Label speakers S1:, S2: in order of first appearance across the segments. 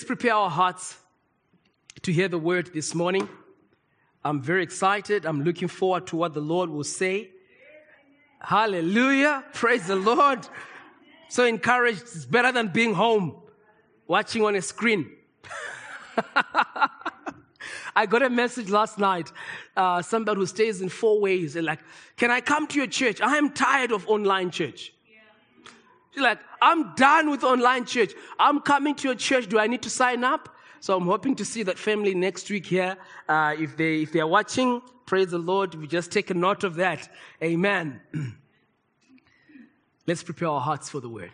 S1: Prepare our hearts to hear the word this morning. I'm very excited. I'm looking forward to what the Lord will say. Hallelujah. Praise the Lord. So encouraged. It's better than being home, watching on a screen. I got a message last night. Somebody who stays in 4 ways. They're like, can I come to your church? I am tired of online church. She's like, I'm done with online church. I'm coming to your church. Do I need to sign up? So I'm hoping to see that family next week here. If they are watching, praise the Lord. We just take a note of that. Amen. Let's prepare our hearts for the word.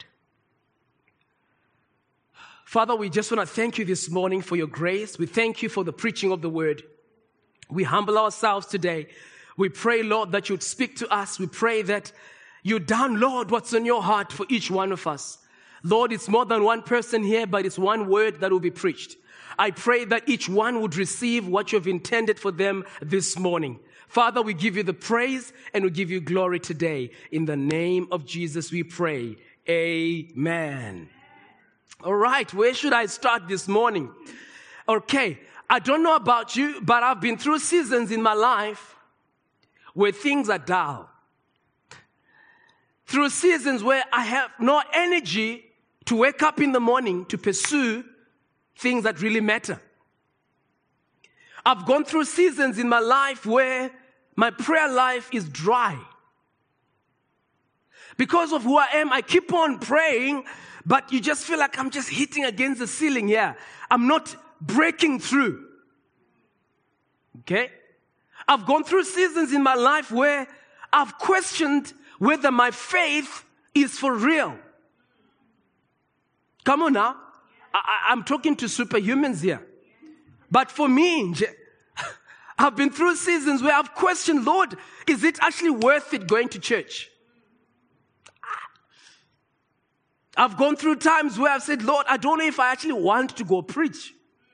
S1: Father, we just want to thank you this morning for your grace. We thank you for the preaching of the word. We humble ourselves today. We pray, Lord, that you'd speak to us. We pray that you download what's in your heart for each one of us. Lord, it's more than one person here, but it's one word that will be preached. I pray that each one would receive what you have intended for them this morning. Father, we give you the praise and we give you glory today. In the name of Jesus, we pray. Amen. All right, where should I start this morning? Okay, I don't know about you, but I've been through seasons in my life where things are dull. Through seasons where I have no energy to wake up in the morning to pursue things that really matter. I've gone through seasons in my life where my prayer life is dry. Because of who I am, I keep on praying, but you just feel like I'm just hitting against the ceiling here. I'm not breaking through. Okay? I've gone through seasons in my life where I've questioned whether my faith is for real. Come on now. I'm talking to superhumans here. But for me, I've been through seasons where I've questioned, Lord, is it actually worth it going to church? I've gone through times where I've said, Lord, I don't know if I actually want to go preach.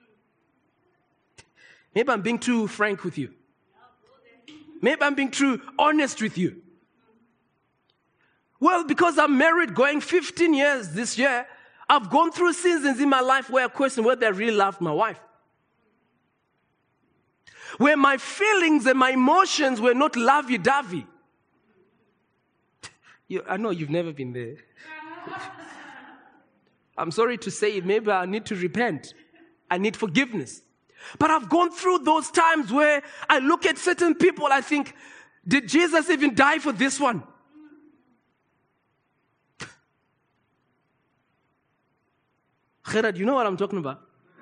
S1: Maybe I'm being too frank with you. Maybe I'm being too honest with you. Well, because I'm married going 15 years this year, I've gone through seasons in my life where I question whether I really loved my wife. Where my feelings and my emotions were not lovey-dovey. I know you've never been there. I'm sorry to say it. Maybe I need to repent. I need forgiveness. But I've gone through those times where I look at certain people, I think, did Jesus even die for this one? Gerard, you know what I'm talking about?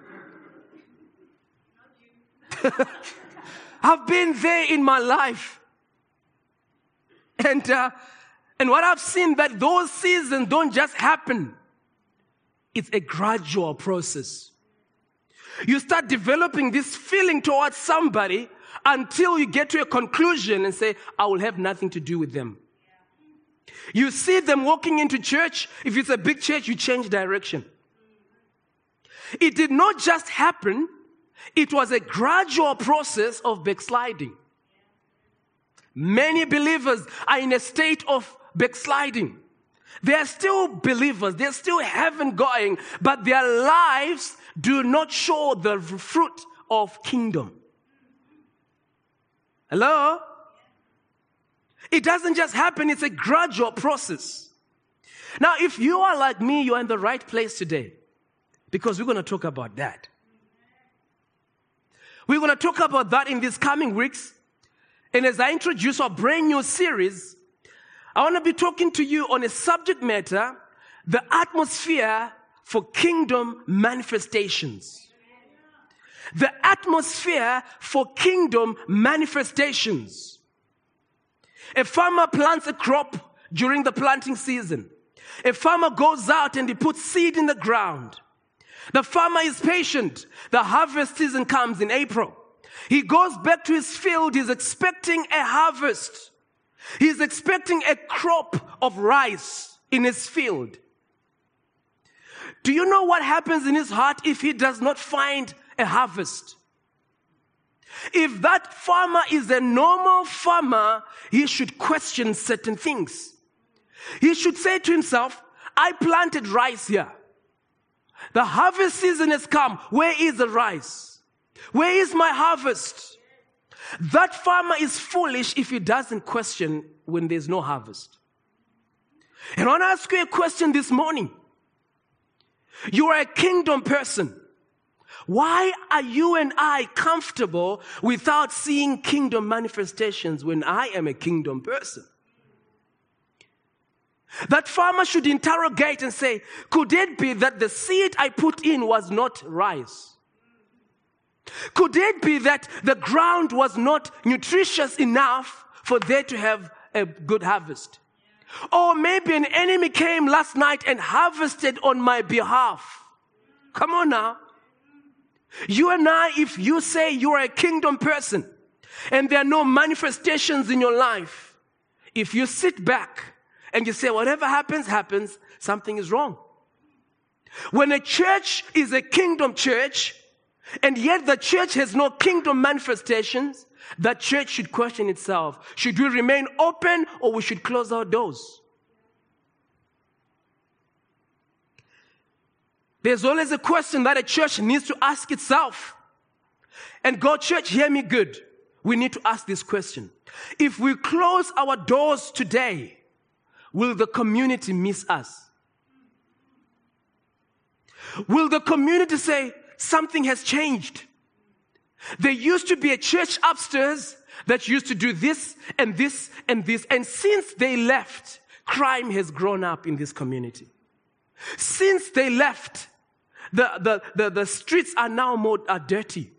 S1: I've been there in my life. And what I've seen, that those seasons don't just happen. It's a gradual process. You start developing this feeling towards somebody until you get to a conclusion and say, I will have nothing to do with them. You see them walking into church. If it's a big church, you change direction. It did not just happen. It was a gradual process of backsliding. Many believers are in a state of backsliding. They are still believers. They're still heaven going, but their lives do not show the fruit of kingdom. Hello? It doesn't just happen. It's a gradual process. Now, if you are like me, you are in the right place today, because we're going to talk about that. We're going to talk about that in these coming weeks. And as I introduce our brand new series, I want to be talking to you on a subject matter, the atmosphere for kingdom manifestations. The atmosphere for kingdom manifestations. A farmer plants a crop during the planting season. A farmer goes out and he puts seed in the ground. The farmer is patient. The harvest season comes in April. He goes back to his field. He's expecting a harvest. He's expecting a crop of rice in his field. Do you know what happens in his heart if he does not find a harvest? If that farmer is a normal farmer, he should question certain things. He should say to himself, I planted rice here. The harvest season has come. Where is the rice? Where is my harvest? That farmer is foolish if he doesn't question when there's no harvest. And I want to ask you a question this morning. You are a kingdom person. Why are you and I comfortable without seeing kingdom manifestations when I am a kingdom person? That farmer should interrogate and say, could it be that the seed I put in was not rice? Could it be that the ground was not nutritious enough for there to have a good harvest? Or maybe an enemy came last night and harvested on my behalf. Come on now. You and I, if you say you are a kingdom person and there are no manifestations in your life, if you sit back and you say, whatever happens, happens, something is wrong. When a church is a kingdom church, and yet the church has no kingdom manifestations, that church should question itself. Should we remain open or we should close our doors? There's always a question that a church needs to ask itself. And God, church, hear me good. We need to ask this question. If we close our doors today, will the community miss us? Will the community say, something has changed? There used to be a church upstairs that used to do this and this and this. And since they left, crime has grown up in this community. Since they left, the streets are now more dirty.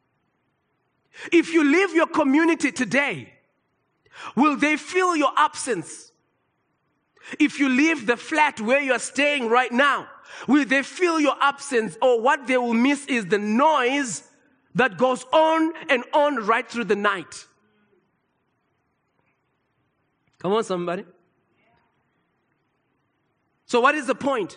S1: If you leave your community today, will they feel your absence? If you leave the flat where you are staying right now, will they feel your absence? Or what they will miss is the noise that goes on and on right through the night. Come on, somebody. So what is the point?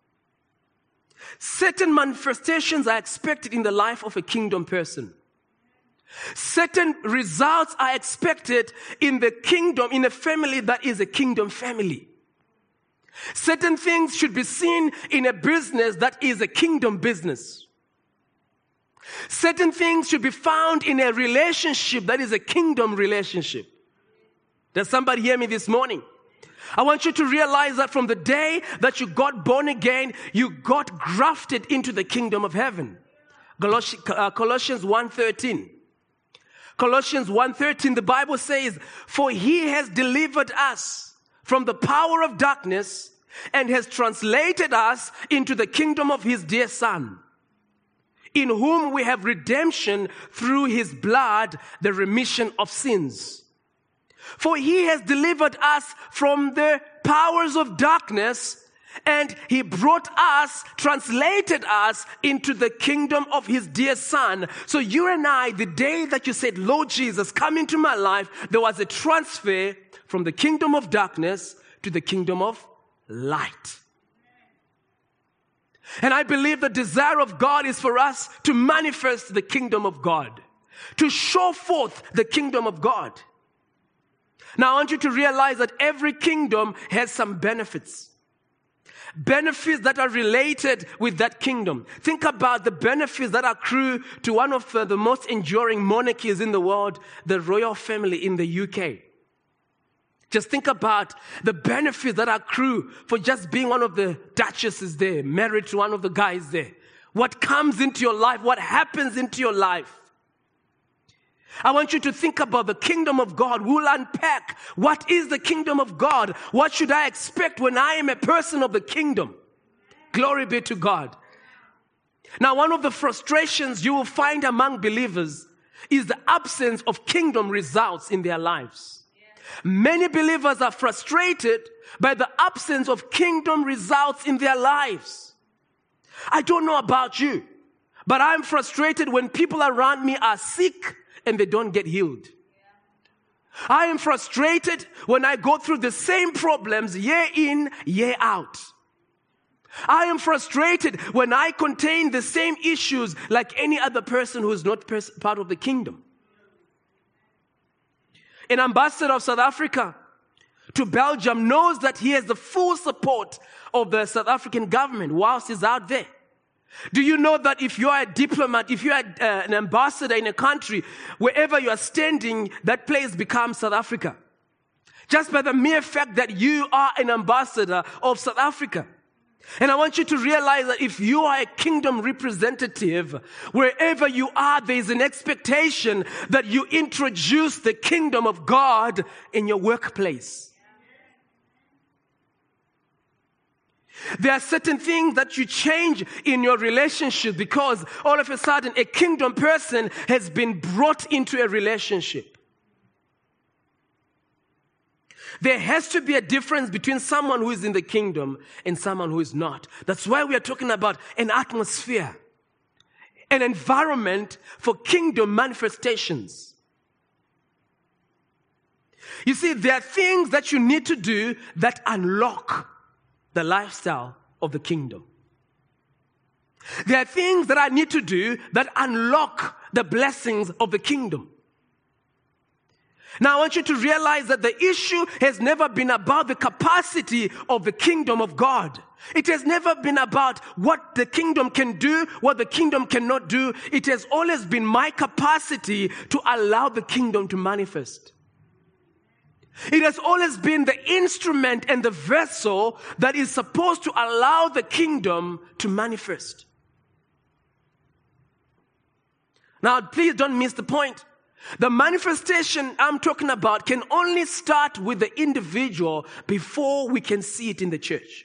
S1: Certain manifestations are expected in the life of a kingdom person. Certain results are expected in the kingdom, in a family that is a kingdom family. Certain things should be seen in a business that is a kingdom business. Certain things should be found in a relationship that is a kingdom relationship. Does somebody hear me this morning? I want you to realize that from the day that you got born again, you got grafted into the kingdom of heaven. Colossians 1:13. Colossians 1:13, the Bible says, for he has delivered us from the power of darkness and has translated us into the kingdom of his dear Son, in whom we have redemption through his blood, the remission of sins. For he has delivered us from the powers of darkness, and he brought us, translated us into the kingdom of his dear Son. So you and I, the day that you said, Lord Jesus, come into my life, there was a transfer from the kingdom of darkness to the kingdom of light. And I believe the desire of God is for us to manifest the kingdom of God, to show forth the kingdom of God. Now I want you to realize that every kingdom has some benefits. Benefits that are related with that kingdom. Think about the benefits that accrue to one of the most enduring monarchies in the world, the royal family in the UK. Just think about the benefits that accrue for just being one of the duchesses there, married to one of the guys there. What comes into your life, what happens into your life. I want you to think about the kingdom of God. We'll unpack what is the kingdom of God. What should I expect when I am a person of the kingdom? Glory be to God. Now, one of the frustrations you will find among believers is the absence of kingdom results in their lives. Many believers are frustrated by the absence of kingdom results in their lives. I don't know about you, but I'm frustrated when people around me are sick and they don't get healed. I am frustrated when I go through the same problems year in, year out. I am frustrated when I contain the same issues like any other person who is not part of the kingdom. An ambassador of South Africa to Belgium knows that he has the full support of the South African government whilst he's out there. Do you know that if you are a diplomat, if you are an ambassador in a country, wherever you are standing, that place becomes South Africa? Just by the mere fact that you are an ambassador of South Africa. And I want you to realize that if you are a kingdom representative, wherever you are, there is an expectation that you introduce the kingdom of God in your workplace. There are certain things that you change in your relationship because all of a sudden a kingdom person has been brought into a relationship. There has to be a difference between someone who is in the kingdom and someone who is not. That's why we are talking about an atmosphere, an environment for kingdom manifestations. You see, there are things that you need to do that unlock the lifestyle of the kingdom. There are things that I need to do that unlock the blessings of the kingdom. Now, I want you to realize that the issue has never been about the capacity of the kingdom of God. It has never been about what the kingdom can do, what the kingdom cannot do. It has always been my capacity to allow the kingdom to manifest. It has always been the instrument and the vessel that is supposed to allow the kingdom to manifest. Now, please don't miss the point. The manifestation I'm talking about can only start with the individual before we can see it in the church.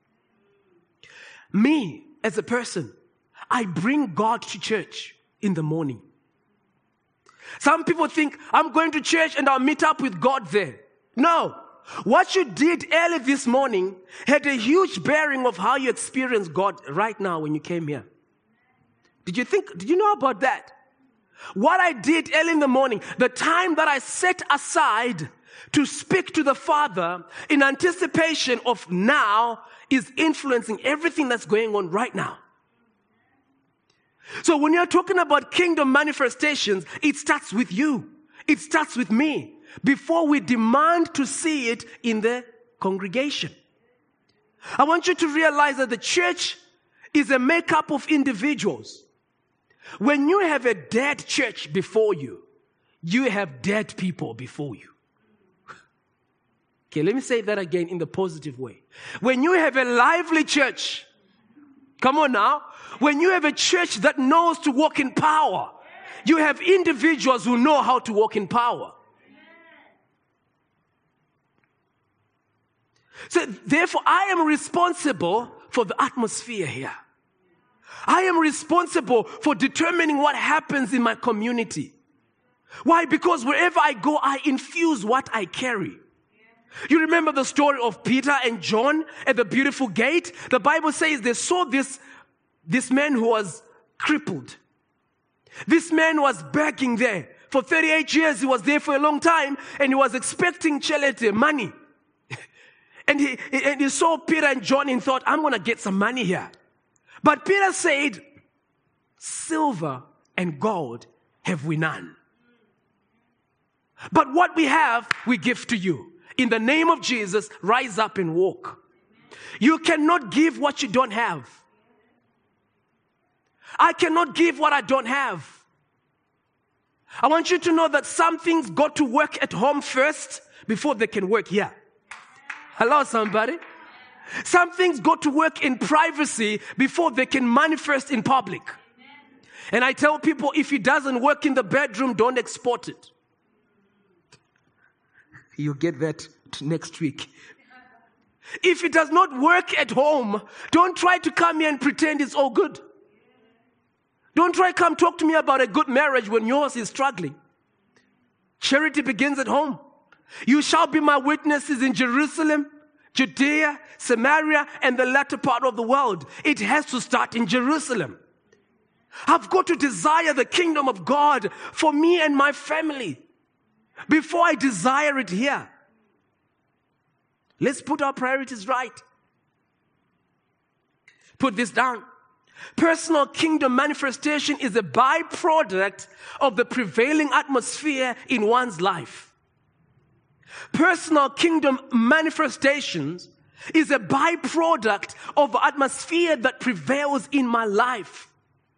S1: Me, as a person, I bring God to church in the morning. Some people think, I'm going to church and I'll meet up with God there. No. What you did early this morning had a huge bearing of how you experience God right now when you came here. Did you know about that? What I did early in the morning, the time that I set aside to speak to the Father in anticipation of now, is influencing everything that's going on right now. So when you're talking about kingdom manifestations, it starts with you. It starts with me before we demand to see it in the congregation. I want you to realize that the church is a makeup of individuals. When you have a dead church before you, you have dead people before you. Okay, let me say that again in the positive way. When you have a lively church, come on now, when you have a church that knows to walk in power, you have individuals who know how to walk in power. So therefore, I am responsible for the atmosphere here. I am responsible for determining what happens in my community. Why? Because wherever I go, I infuse what I carry. You remember the story of Peter and John at the beautiful gate? The Bible says they saw this man who was crippled. This man was begging there. For 38 years, he was there for a long time, and he was expecting charity, money. And he saw Peter and John and thought, I'm going to get some money here. But Peter said, silver and gold have we none. But what we have, we give to you. In the name of Jesus, rise up and walk. You cannot give what you don't have. I cannot give what I don't have. I want you to know that some things got to work at home first before they can work here. Hello, somebody. Some things got to work in privacy before they can manifest in public. And I tell people, if it doesn't work in the bedroom, don't export it. You'll get that next week. If it does not work at home, don't try to come here and pretend it's all good. Don't try to come talk to me about a good marriage when yours is struggling. Charity begins at home. You shall be my witnesses in Jerusalem, Judea, Samaria, and the latter part of the world. It has to start in Jerusalem. I've got to desire the kingdom of God for me and my family before I desire it here. Let's put our priorities right. Put this down. Personal kingdom manifestation is a byproduct of the prevailing atmosphere in one's life. Personal kingdom manifestations is a byproduct of the atmosphere that prevails in my life.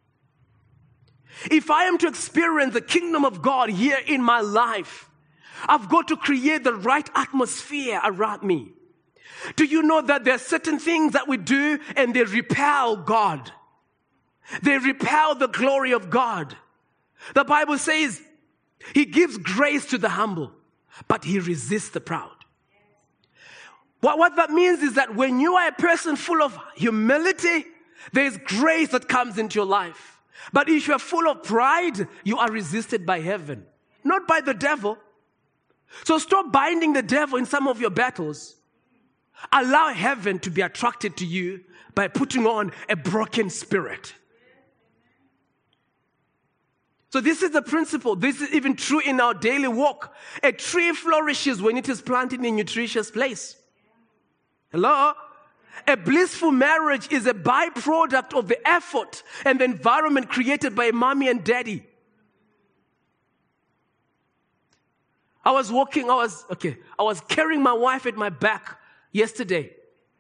S1: If I am to experience the kingdom of God here in my life, I've got to create the right atmosphere around me. Do you know that there are certain things that we do and they repel God? They repel the glory of God. The Bible says He gives grace to the humble, but He resists the proud. What that means is that when you are a person full of humility, there is grace that comes into your life. But if you are full of pride, you are resisted by heaven, not by the devil. So stop binding the devil in some of your battles. Allow heaven to be attracted to you by putting on a broken spirit. So this is the principle. This is even true in our daily walk. A tree flourishes when it is planted in a nutritious place. Hello? A blissful marriage is a byproduct of the effort and the environment created by mommy and daddy. I was carrying my wife at my back yesterday.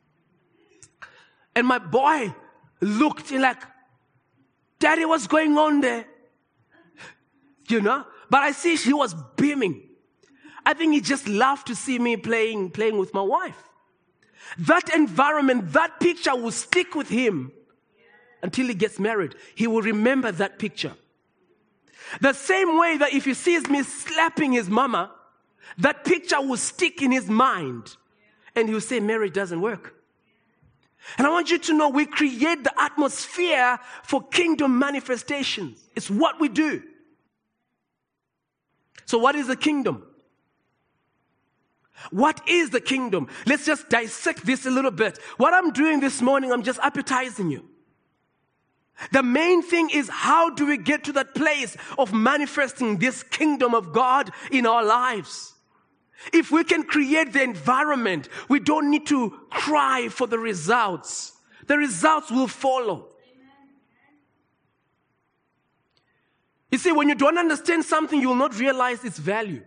S1: And my boy looked like, Daddy, what's going on there? You know? But I see he was beaming. I think he just loved to see me playing with my wife. That environment, that picture will stick with him until he gets married. He will remember that picture. The same way that if he sees me slapping his mama, that picture will stick in his mind. And he'll say, marriage doesn't work. And I want you to know we create the atmosphere for kingdom manifestations. It's what we do. So what is the kingdom? What is the kingdom? Let's just dissect this a little bit. What I'm doing this morning, I'm just appetizing you. The main thing is, how do we get to that place of manifesting this kingdom of God in our lives? If we can create the environment, we don't need to cry for the results. The results will follow. You see, when you don't understand something, you will not realize its value.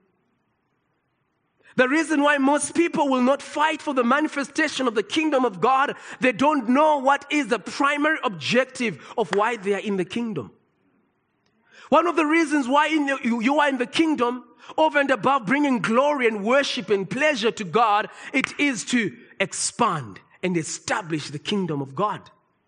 S1: The reason why most people will not fight for the manifestation of the kingdom of God, they don't know what is the primary objective of why they are in the kingdom. One of the reasons why you are in the kingdom, over and above bringing glory and worship and pleasure to God, it is to expand and establish the kingdom of God.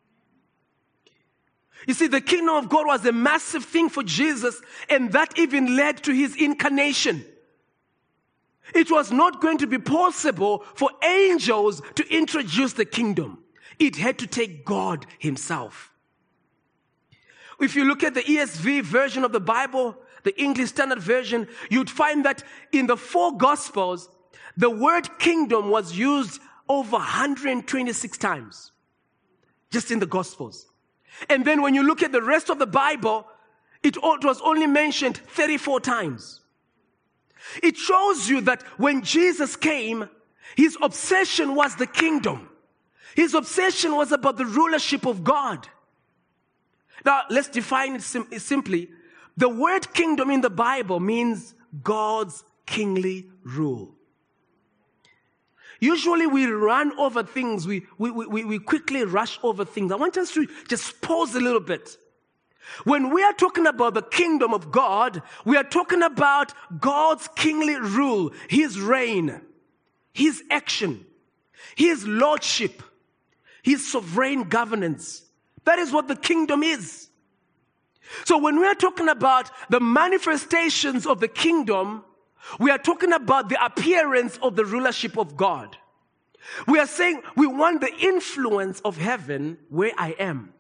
S1: You see, the kingdom of God was a massive thing for Jesus, and that even led to his incarnation. It was not going to be possible for angels to introduce the kingdom. It had to take God himself. If you look at the ESV version of the Bible, the English Standard Version, you'd find that in the 4 Gospels, the word kingdom was used over 126 times. Just in the Gospels. And then when you look at the rest of the Bible, it was only mentioned 34 times. It shows you that when Jesus came, his obsession was the kingdom. His obsession was about the rulership of God. Now, let's define it simply. The word kingdom in the Bible means God's kingly rule. Usually we run over things. We quickly rush over things. I want us to just pause a little bit. When we are talking about the kingdom of God, we are talking about God's kingly rule, his reign, his action, his lordship, his sovereign governance. That is what the kingdom is. So when we are talking about the manifestations of the kingdom, we are talking about the appearance of the rulership of God. We are saying we want the influence of heaven where I am.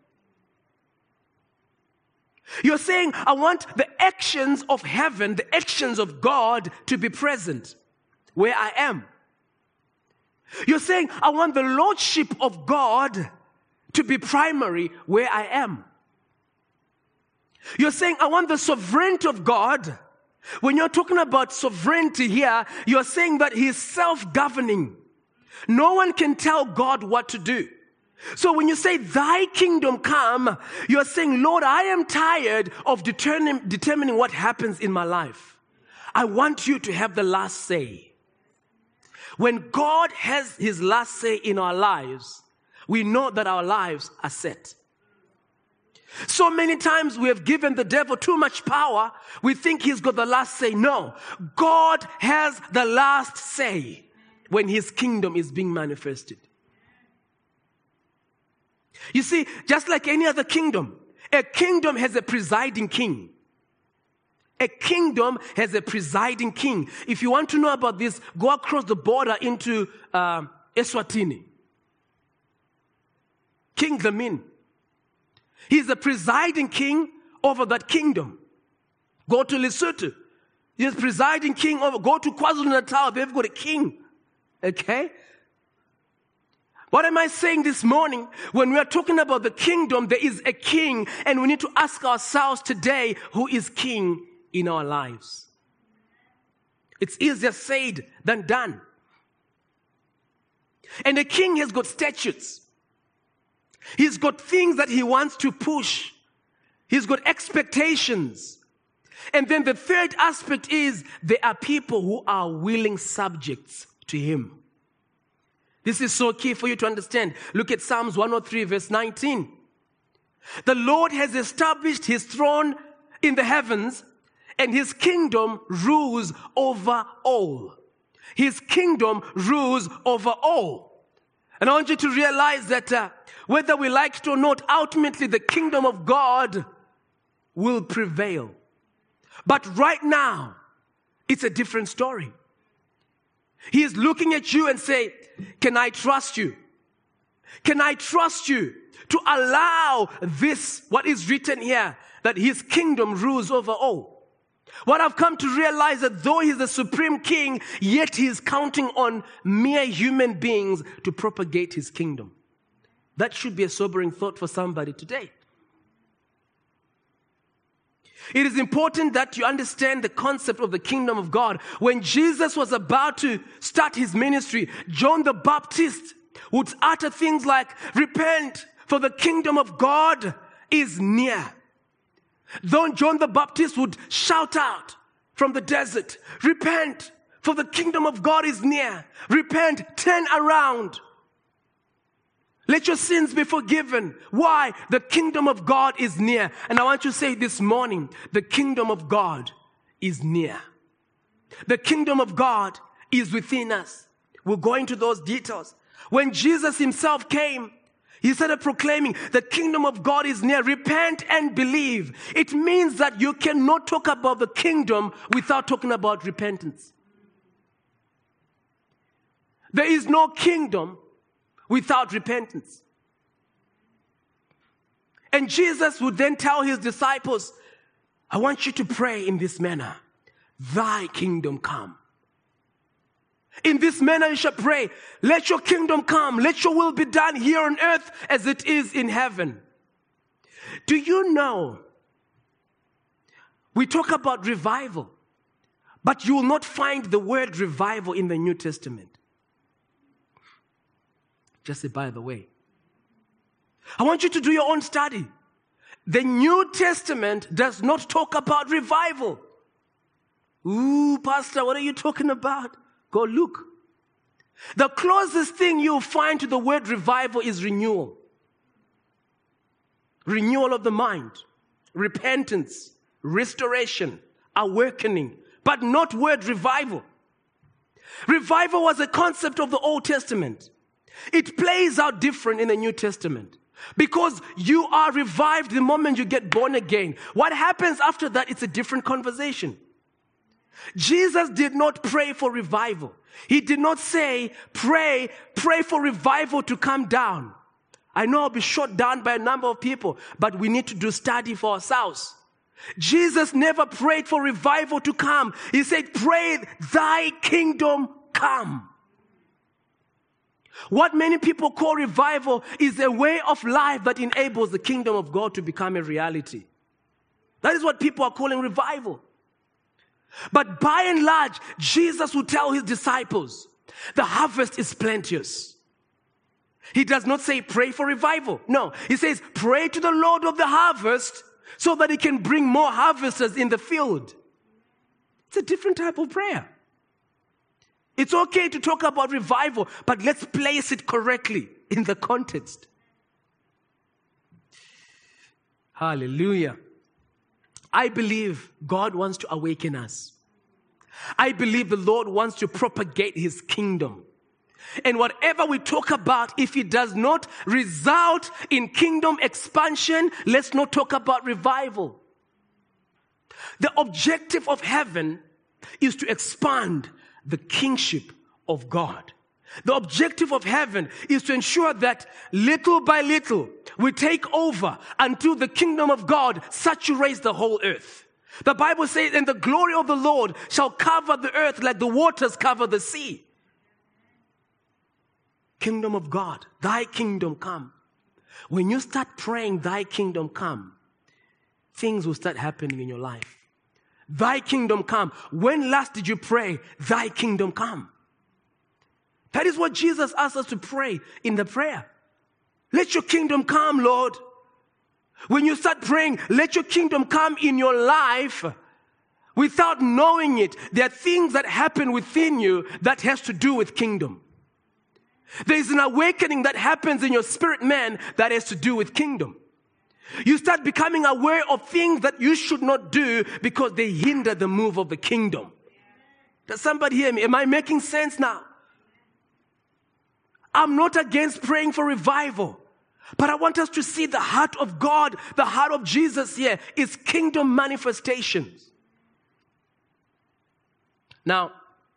S1: You're saying, I want the actions of heaven, the actions of God to be present where I am. You're saying, I want the lordship of God to be primary where I am. You're saying, I want the sovereignty of God. When you're talking about sovereignty here, you're saying that he is self-governing. No one can tell God what to do. So when you say, thy kingdom come, you're saying, Lord, I am tired of determining what happens in my life. I want you to have the last say. When God has his last say in our lives, we know that our lives are set. So many times we have given the devil too much power. We think he's got the last say. No, God has the last say when his kingdom is being manifested. You see, just like any other kingdom, a kingdom has a presiding king. A kingdom has a presiding king. If you want to know about this, go across the border into Eswatini. King Dlamini. He's the presiding king over that kingdom. Go to Lesotho. He's presiding king over. Go to KwaZulu-Natal. They've got a king. Okay? What am I saying this morning? When we are talking about the kingdom, there is a king, and we need to ask ourselves today, who is king in our lives? It's easier said than done. And the king has got statutes. He's got things that he wants to push. He's got expectations. And then the third aspect is there are people who are willing subjects to him. This is so key for you to understand. Look at Psalms 103 verse 19. The Lord has established his throne in the heavens, and his kingdom rules over all. His kingdom rules over all. And I want you to realize that whether we like it or not, ultimately the kingdom of God will prevail. But right now, it's a different story. He is looking at you and say, can I trust you? Can I trust you to allow this, what is written here, that his kingdom rules over all? What I've come to realize that though he's the supreme king, yet he is counting on mere human beings to propagate his kingdom. That should be a sobering thought for somebody today. It is important that you understand the concept of the kingdom of God. When Jesus was about to start his ministry, John the Baptist would utter things like, repent, for the kingdom of God is near. Though John the Baptist would shout out from the desert, repent, for the kingdom of God is near. Repent, turn around. Let your sins be forgiven. Why? The kingdom of God is near. And I want you to say this morning, the kingdom of God is near. The kingdom of God is within us. We'll go into those details. When Jesus himself came, he started proclaiming, the kingdom of God is near. Repent and believe. It means that you cannot talk about the kingdom without talking about repentance. There is no kingdom without repentance. And Jesus would then tell his disciples, I want you to pray in this manner. Thy kingdom come. In this manner you shall pray. Let your kingdom come. Let your will be done here on earth as it is in heaven. Do you know? We talk about revival, but you will not find the word revival in the New Testament. Just say, by the way. I want you to do your own study. The New Testament does not talk about revival. Ooh, Pastor, what are you talking about? Go look. The closest thing you'll find to the word revival is renewal. Renewal of the mind, repentance, restoration, awakening, but not word revival. Revival was a concept of the Old Testament. It plays out different in the New Testament because you are revived the moment you get born again. What happens after that, it's a different conversation. Jesus did not pray for revival. He did not say, pray for revival to come down. I know I'll be shot down by a number of people, but we need to do study for ourselves. Jesus never prayed for revival to come. He said, pray thy kingdom come. What many people call revival is a way of life that enables the kingdom of God to become a reality. That is what people are calling revival. But by and large, Jesus would tell his disciples, the harvest is plenteous. He does not say pray for revival. No, he says pray to the Lord of the harvest so that he can bring more harvesters in the field. It's a different type of prayer. It's okay to talk about revival, but let's place it correctly in the context. Hallelujah. I believe God wants to awaken us. I believe the Lord wants to propagate His kingdom. And whatever we talk about, if it does not result in kingdom expansion, let's not talk about revival. The objective of heaven is to expand the kingship of God. The objective of heaven is to ensure that little by little we take over until the kingdom of God saturates the whole earth. The Bible says, and the glory of the Lord shall cover the earth like the waters cover the sea. Kingdom of God, thy kingdom come. When you start praying, thy kingdom come, things will start happening in your life. Thy kingdom come. When last did you pray, thy kingdom come? That is what Jesus asked us to pray in the prayer. Let your kingdom come, Lord. When you start praying, let your kingdom come in your life without knowing it. There are things that happen within you that has to do with kingdom. There is an awakening that happens in your spirit man that has to do with kingdom. You start becoming aware of things that you should not do because they hinder the move of the kingdom. Does somebody hear me? Am I making sense now? I'm not against praying for revival, but I want us to see the heart of God, the heart of Jesus here is kingdom manifestations. Now,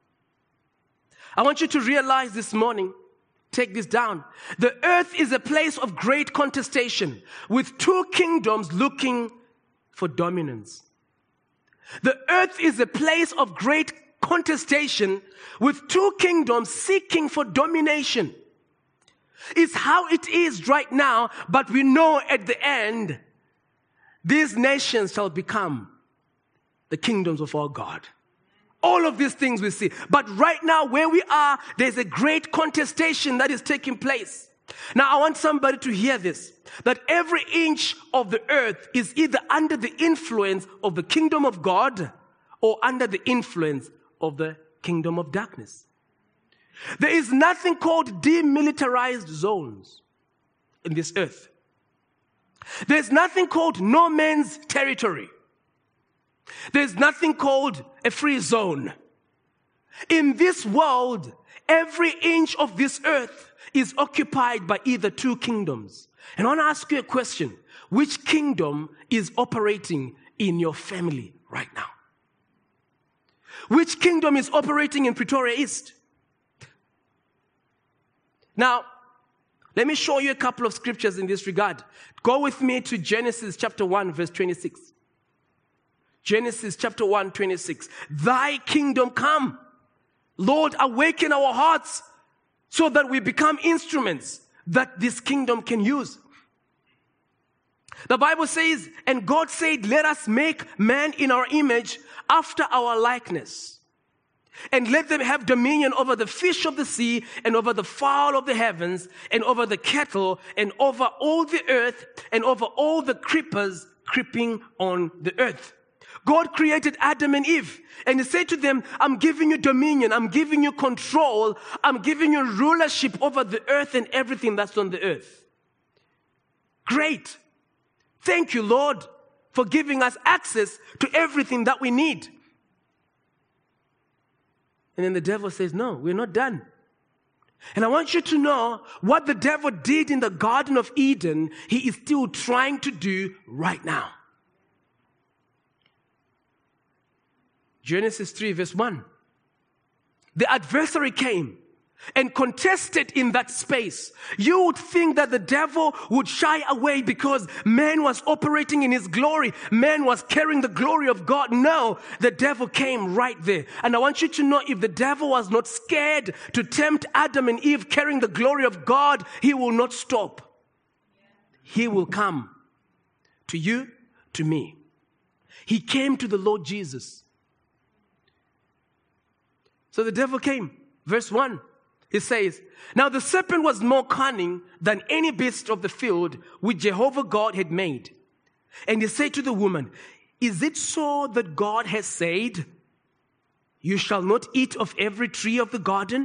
S1: I want you to realize this morning, take this down. The earth is a place of great contestation with two kingdoms looking for dominance. The earth is a place of great contestation with two kingdoms seeking for domination. It's how it is right now, but we know at the end, these nations shall become the kingdoms of our God. All of these things we see. But right now, where we are, there's a great contestation that is taking place. Now, I want somebody to hear this, that every inch of the earth is either under the influence of the kingdom of God or under the influence of the kingdom of darkness. There is nothing called demilitarized zones in this earth. There's nothing called no man's territory. There's nothing called a free zone. In this world, every inch of this earth is occupied by either two kingdoms. And I want to ask you a question. Which kingdom is operating in your family right now? Which kingdom is operating in Pretoria East? Now, let me show you a couple of scriptures in this regard. Go with me to Genesis chapter 1, verse 26. Genesis chapter 1, 26. Thy kingdom come. Lord, awaken our hearts so that we become instruments that this kingdom can use. The Bible says, and God said, let us make man in our image after our likeness. And let them have dominion over the fish of the sea and over the fowl of the heavens and over the cattle and over all the earth and over all the creepers creeping on the earth. God created Adam and Eve and He said to them, I'm giving you dominion, I'm giving you control, I'm giving you rulership over the earth and everything that's on the earth. Great. Thank you, Lord, for giving us access to everything that we need. And then the devil says, no, we're not done. And I want you to know what the devil did in the Garden of Eden, he is still trying to do right now. Genesis 3 verse 1. The adversary came and contested in that space. You would think that the devil would shy away because man was operating in his glory. Man was carrying the glory of God. No, the devil came right there. And I want you to know, if the devil was not scared to tempt Adam and Eve carrying the glory of God, he will not stop. He will come to you, to me. He came to the Lord Jesus. So the devil came. Verse 1. He says, now the serpent was more cunning than any beast of the field which Jehovah God had made. And he said to the woman, is it so that God has said, you shall not eat of every tree of the garden?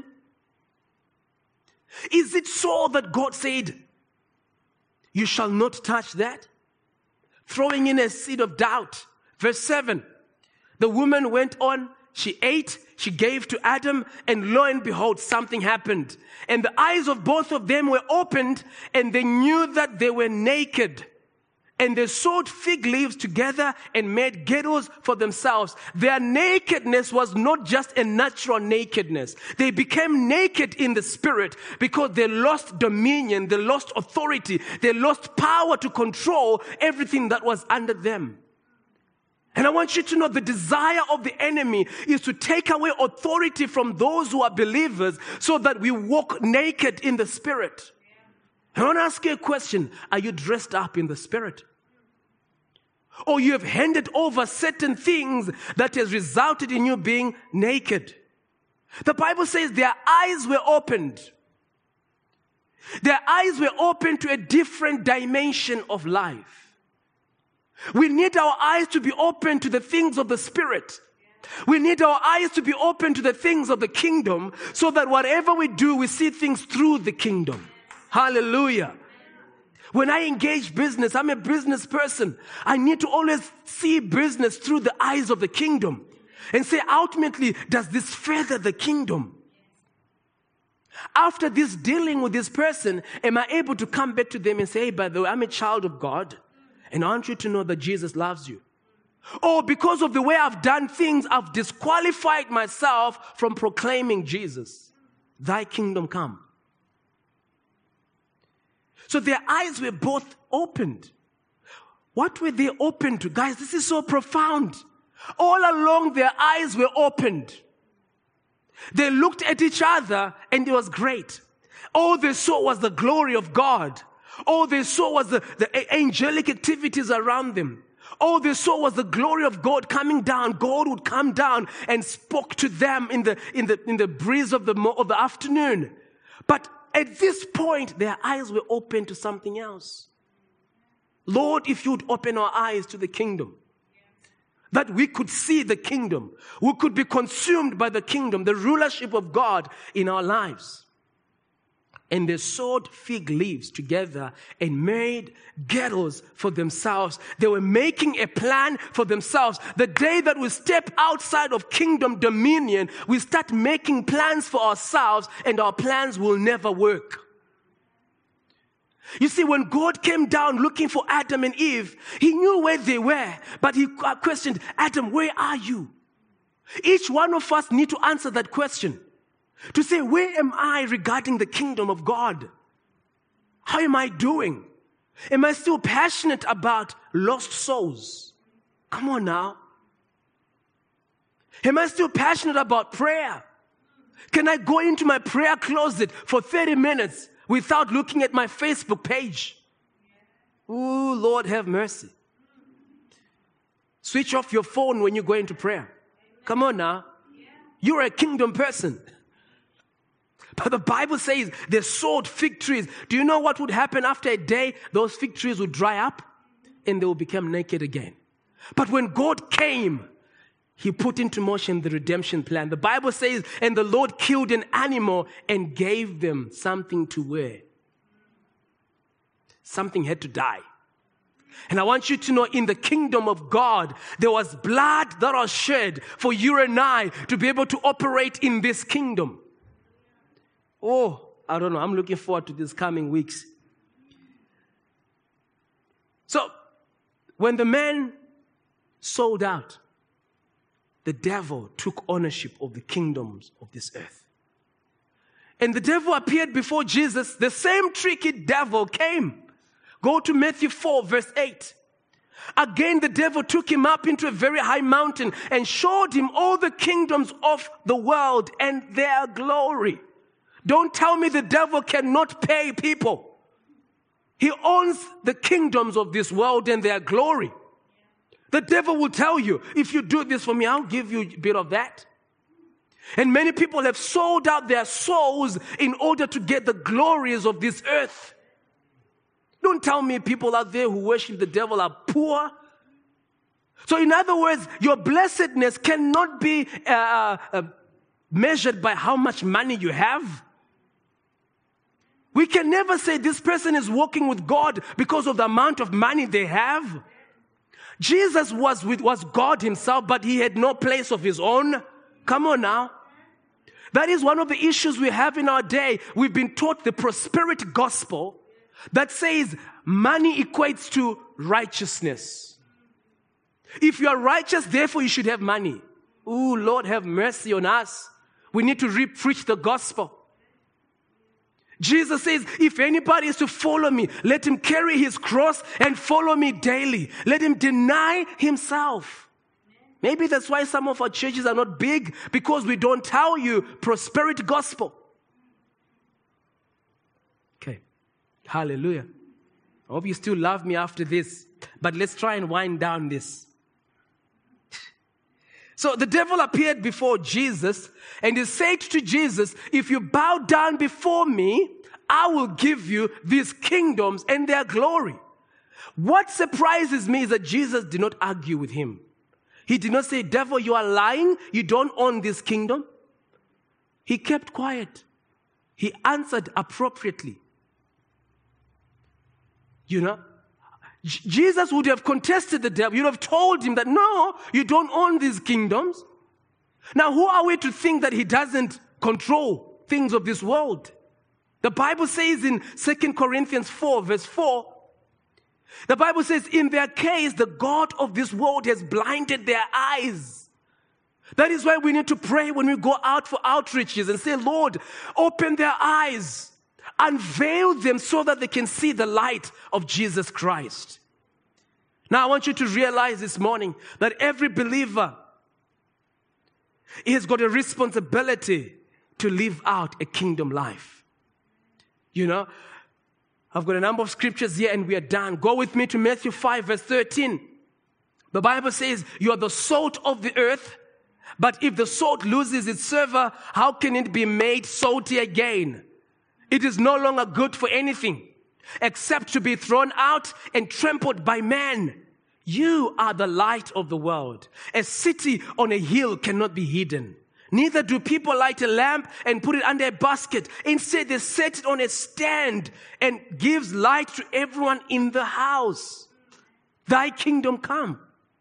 S1: Is it so that God said, you shall not touch that? Throwing in a seed of doubt. Verse 7, the woman went on, she ate, she gave to Adam, and lo and behold, something happened. And the eyes of both of them were opened, and they knew that they were naked. And they sewed fig leaves together and made girdles for themselves. Their nakedness was not just a natural nakedness. They became naked in the spirit because they lost dominion, they lost authority, they lost power to control everything that was under them. And I want you to know the desire of the enemy is to take away authority from those who are believers so that we walk naked in the spirit. I want to ask you a question. Are you dressed up in the spirit? Or you have handed over certain things that has resulted in you being naked? The Bible says their eyes were opened. Their eyes were opened to a different dimension of life. We need our eyes to be open to the things of the spirit. We need our eyes to be open to the things of the kingdom so that whatever we do, we see things through the kingdom. Hallelujah. When I engage business, I'm a business person. I need to always see business through the eyes of the kingdom and say, ultimately, does this further the kingdom? After this dealing with this person, am I able to come back to them and say, hey, by the way, I'm a child of God, and I want you to know that Jesus loves you. Or because of the way I've done things, I've disqualified myself from proclaiming Jesus. Thy kingdom come. So their eyes were both opened. What were they open to? Guys, this is so profound. All along their eyes were opened. They looked at each other and it was great. All they saw was the glory of God. All they saw was the angelic activities around them. All they saw was the glory of God coming down. God would come down and spoke to them in the breeze of the afternoon. But at this point, their eyes were open to something else. Lord, if you'd open our eyes to the kingdom, that we could see the kingdom, we could be consumed by the kingdom, the rulership of God in our lives. And they sewed fig leaves together and made girdles for themselves. They were making a plan for themselves. The day that we step outside of kingdom dominion, we start making plans for ourselves, and our plans will never work. You see, when God came down looking for Adam and Eve, he knew where they were, but he questioned, Adam, where are you? Each one of us need to answer that question. To say, where am I regarding the kingdom of God? How am I doing? Am I still passionate about lost souls? Come on now. Am I still passionate about prayer? Can I go into my prayer closet for 30 minutes without looking at my Facebook page? Ooh, Lord have mercy. Switch off your phone when you go into prayer. Come on now. You're a kingdom person. But the Bible says they sowed fig trees. Do you know what would happen after a day? Those fig trees would dry up and they will become naked again. But when God came, he put into motion the redemption plan. The Bible says, and the Lord killed an animal and gave them something to wear. Something had to die. And I want you to know, in the kingdom of God, there was blood that was shed for you and I to be able to operate in this kingdom. Oh, I don't know. I'm looking forward to these coming weeks. So, when the man sold out, the devil took ownership of the kingdoms of this earth. And the devil appeared before Jesus. The same tricky devil came. Go to Matthew 4, verse 8. Again, the devil took him up into a very high mountain and showed him all the kingdoms of the world and their glory. Don't tell me the devil cannot pay people. He owns the kingdoms of this world and their glory. The devil will tell you, if you do this for me, I'll give you a bit of that. And many people have sold out their souls in order to get the glories of this earth. Don't tell me people out there who worship the devil are poor. So in other words, your blessedness cannot be measured by how much money you have. We can never say this person is walking with God because of the amount of money they have. Jesus was God himself, but he had no place of his own. Come on now. That is one of the issues we have in our day. We've been taught the prosperity gospel that says money equates to righteousness. If you are righteous, therefore you should have money. Ooh, Lord, have mercy on us. We need to preach the gospel. Jesus says, if anybody is to follow me, let him carry his cross and follow me daily. Let him deny himself. Maybe that's why some of our churches are not big, because we don't tell you prosperity gospel. Okay. Hallelujah. I hope you still love me after this, but let's try and wind down this. So the devil appeared before Jesus and he said to Jesus, if you bow down before me, I will give you these kingdoms and their glory. What surprises me is that Jesus did not argue with him. He did not say, devil, you are lying. You don't own this kingdom. He kept quiet. He answered appropriately. You know, Jesus would have contested the devil. You'd have told him that, no, you don't own these kingdoms. Now, who are we to think that he doesn't control things of this world? The Bible says in 2 Corinthians 4, verse 4, the Bible says, in their case, the God of this world has blinded their eyes. That is why we need to pray when we go out for outreaches and say, Lord, open their eyes. Unveil them so that they can see the light of Jesus Christ. Now, I want you to realize this morning that every believer has got a responsibility to live out a kingdom life. You know, I've got a number of scriptures here and we are done. Go with me to Matthew 5, verse 13. The Bible says, you are the salt of the earth, but if the salt loses its savor, how can it be made salty again? It is no longer good for anything except to be thrown out and trampled by men. You are the light of the world. A city on a hill cannot be hidden. Neither do people light a lamp and put it under a basket. Instead, they set it on a stand and gives light to everyone in the house. Thy kingdom come.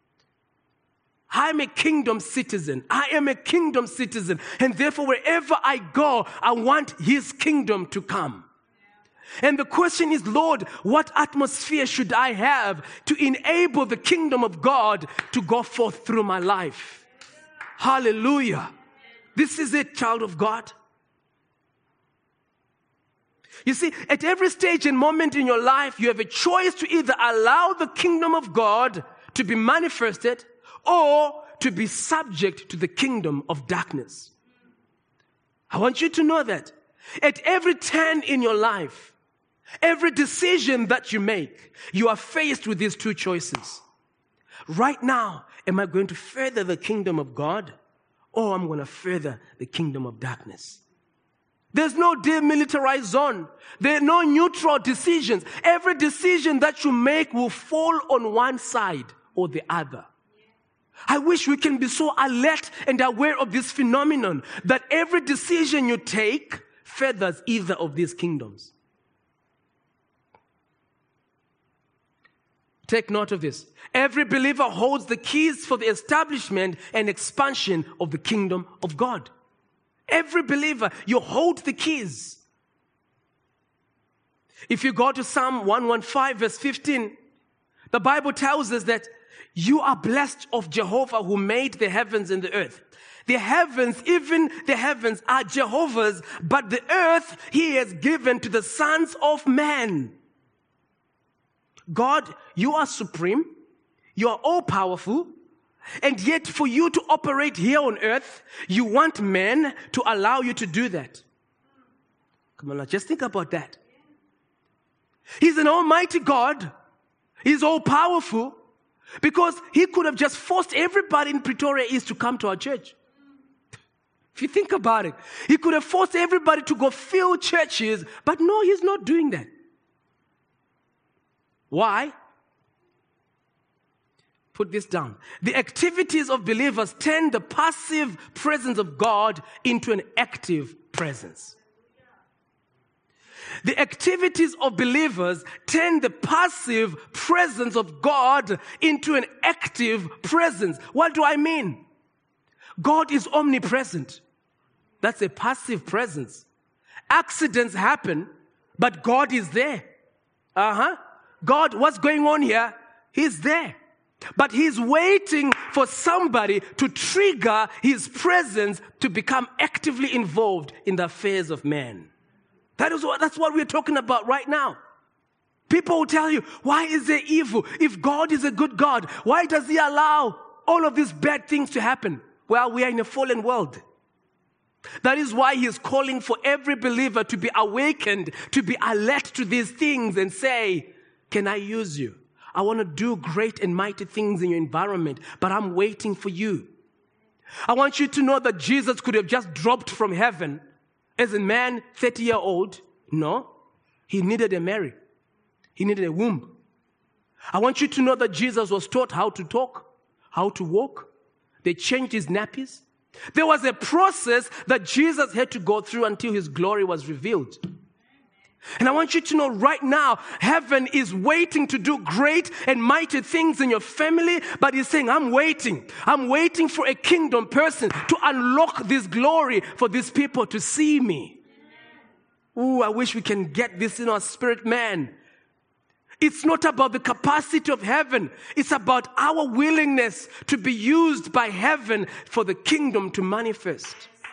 S1: I am a kingdom citizen. I am a kingdom citizen. And therefore, wherever I go, I want his kingdom to come. And the question is, Lord, what atmosphere should I have to enable the kingdom of God to go forth through my life? Hallelujah. This is it, child of God. You see, at every stage and moment in your life, you have a choice to either allow the kingdom of God to be manifested or to be subject to the kingdom of darkness. I want you to know that at every turn in your life, every decision that you make, you are faced with these two choices. Right now, am I going to further the kingdom of God, or I'm going to further the kingdom of darkness? There's no demilitarized zone. There are no neutral decisions. Every decision that you make will fall on one side or the other. I wish we can be so alert and aware of this phenomenon that every decision you take furthers either of these kingdoms. Take note of this. Every believer holds the keys for the establishment and expansion of the kingdom of God. Every believer, you hold the keys. If you go to Psalm 115, verse 15, the Bible tells us that you are blessed of Jehovah who made the heavens and the earth. The heavens, even the heavens, are Jehovah's, but the earth he has given to the sons of man. God, you are supreme. You are all-powerful. And yet for you to operate here on earth, you want men to allow you to do that. Come on now, just think about that. He's an almighty God. He's all-powerful. Because he could have just forced everybody in Pretoria East to come to our church. If you think about it, he could have forced everybody to go fill churches, but no, he's not doing that. Why? Put this down. The activities of believers turn the passive presence of God into an active presence. The activities of believers turn the passive presence of God into an active presence. What do I mean? God is omnipresent. That's a passive presence. Accidents happen, but God is there. God, what's going on here? He's there. But he's waiting for somebody to trigger his presence to become actively involved in the affairs of man. That's what we're talking about right now. People will tell you, why is there evil? If God is a good God, why does he allow all of these bad things to happen? Well, we are in a fallen world. That is why he is calling for every believer to be awakened, to be alert to these things and say, can I use you? I want to do great and mighty things in your environment, but I'm waiting for you. I want you to know that Jesus could have just dropped from heaven as a man, 30-year-old. No, he needed a Mary. He needed a womb. I want you to know that Jesus was taught how to talk, how to walk. They changed his nappies. There was a process that Jesus had to go through until his glory was revealed. And I want you to know right now, heaven is waiting to do great and mighty things in your family, but he's saying, I'm waiting. I'm waiting for a kingdom person to unlock this glory for these people to see me. Ooh, I wish we can get this in our spirit, man. It's not about the capacity of heaven. It's about our willingness to be used by heaven for the kingdom to manifest.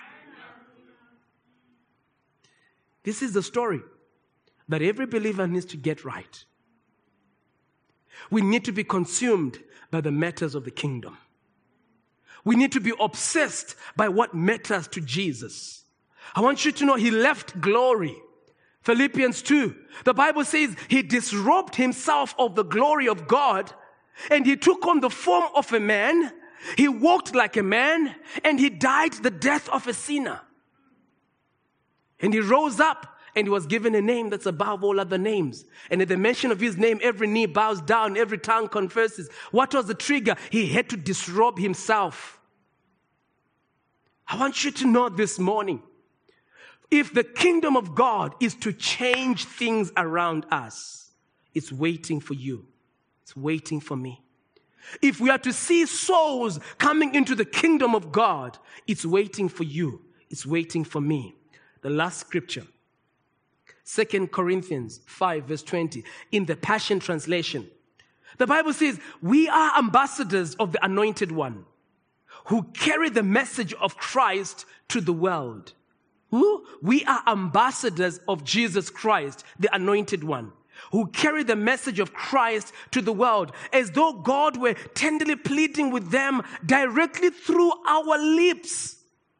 S1: This is the story that every believer needs to get right. We need to be consumed by the matters of the kingdom. We need to be obsessed by what matters to Jesus. I want you to know he left glory. Philippians 2, the Bible says he disrobed himself of the glory of God and he took on the form of a man. He walked like a man and he died the death of a sinner. And he rose up and he was given a name that's above all other names. And at the mention of his name, every knee bows down, every tongue confesses. What was the trigger? He had to disrobe himself. I want you to know this morning, if the kingdom of God is to change things around us, it's waiting for you. It's waiting for me. If we are to see souls coming into the kingdom of God, it's waiting for you. It's waiting for me. The last scripture, 2 Corinthians 5 verse 20, in the Passion Translation. The Bible says, we are ambassadors of the Anointed One who carry the message of Christ to the world. Who? We are ambassadors of Jesus Christ, the Anointed One, who carry the message of Christ to the world, as though God were tenderly pleading with them directly through our lips.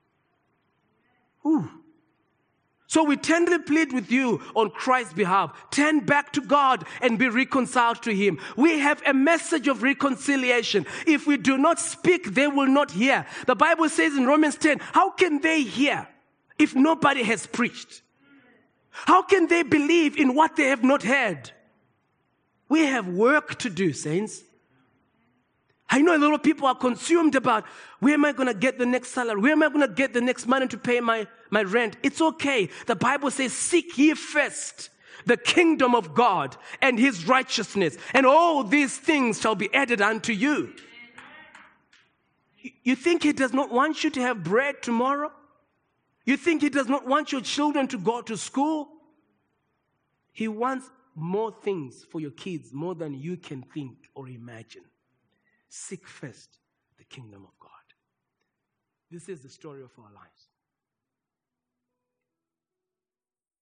S1: Ooh. So we tenderly plead with you on Christ's behalf. Turn back to God and be reconciled to him. We have a message of reconciliation. If we do not speak, they will not hear. The Bible says in Romans 10, how can they hear if nobody has preached? How can they believe in what they have not heard? We have work to do, saints. I know a lot of people are consumed about, where am I going to get the next salary? Where am I going to get the next money to pay my rent? It's okay. The Bible says, seek ye first the kingdom of God and his righteousness, and all these things shall be added unto you. You think he does not want you to have bread tomorrow? You think he does not want your children to go to school? He wants more things for your kids, more than you can think or imagine. Seek first the kingdom of God. This is the story of our lives.